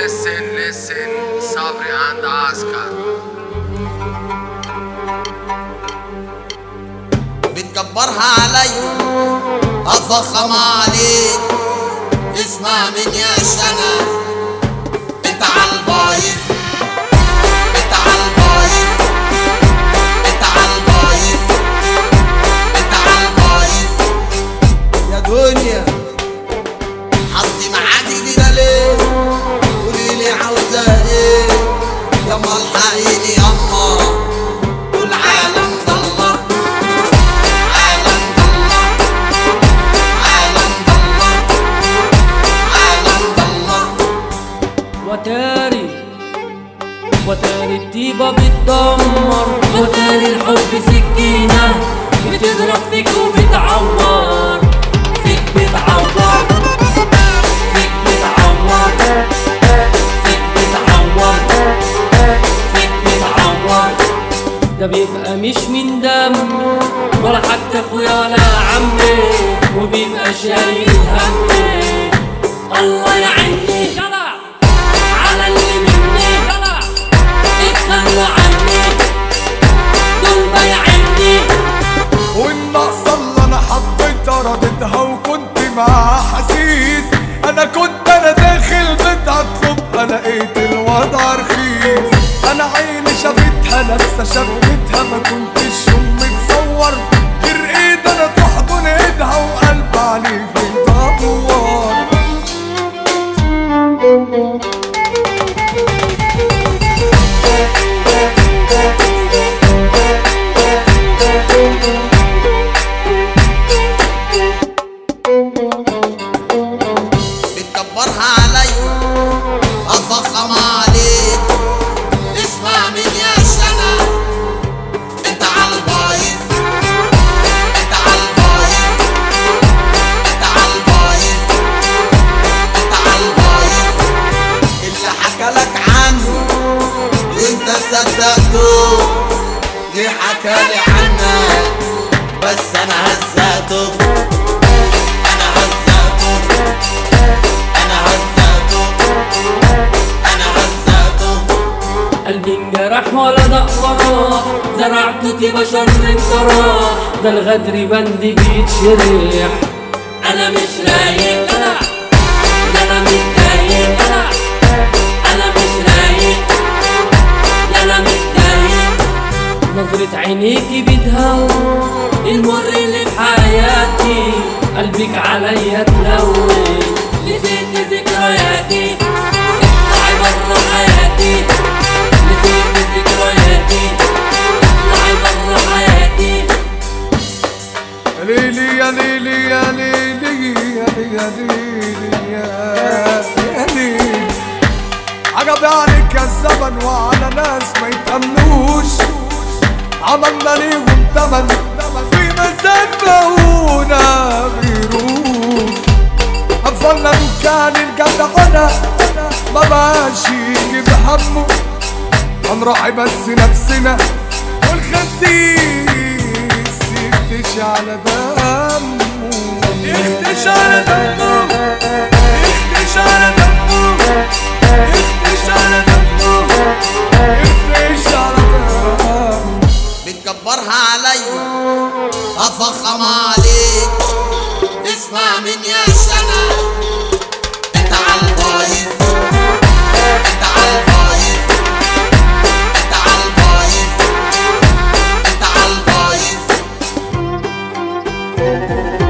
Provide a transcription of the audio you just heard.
listen, صبري عند عسكر. بتكبرها عليا افخم عليك، اسمع مني عشان انت عالبايظ، انت عالبايظ، انت عالبايظ، انت عالبايظ يا دنيا. حظي معاكي كده ليه؟ قوليلي عاوزة ايه؟ ياما الحقيني ياما، والعالم ضلة، عالم ضلة، عالم ضلة، عالم ضلة. وتاري الطيبة بتدمر، وتاري الحب سكينة بتضرب فيك وبتعور فيك، بتعور فيك، بتعور فيك، بتعور فيك، بتعور. ده بيبقى مش من دمي ولا حتى اخويا ولا عمي، وبيبقى شايل همي. الله يعيني على اللي مني اتخلوا عني، دول بايعيني. والنقصة اللي انا حطيتها رديتها وكنت مع حسيس. انا داخل بيتها اطلب، انا لقيت الوضع رخيص. انا عيني شافتها لابسه شبكتها، ما كنتش يوم متصور غير ايد انا تحضن ايدها وقلب عليك بيدور. بتكبرها عليا افخم عليك، اسمع مني عشان انت عالبايظ، انت عالبايظ، انت عالبايظ، انت عالبايظ. اللي حكالك عنه انت صدقته، جه حكالي عنك بس انا هزقته، انا هزقته، انا هزقته، انا هزقته. قلبي انجرح ولا دقراح، زرعت طيبة شر انجراح، ده الغدر بندي بيتشرح. انا مش رايق ده انا متضايق، انا مش رايق ده انا متضايق. نظرة عينيكي بتهون المر اللي في حياتي، قلبك عليا تلون، نسيت ذكرياتي، اطلعي برا حياتي، نسيت ذكرياتي، اطلعي برا حياتي. يا ليلي يا ليلي يا ليلي يا ليلي يا ليلي. عجب عليك يا الزمن وعلى ناس ما يتأمنوش، عملنا ليهم تمن في ميزان مهونة بيروح. قفلنا دكان الجدعنة ما بقاش يجيب همه، هنراعي بس نفسنا والخسيس يختش على دمه، يختش على دمه، يختش على دمه، يختش على دمه، يختش على دمه. بتكبرها عليا افخم عليك، اسمع مني عشان انت عالبايظ، انت عالبايظ، انت عالبايظ، انت عالبايظ.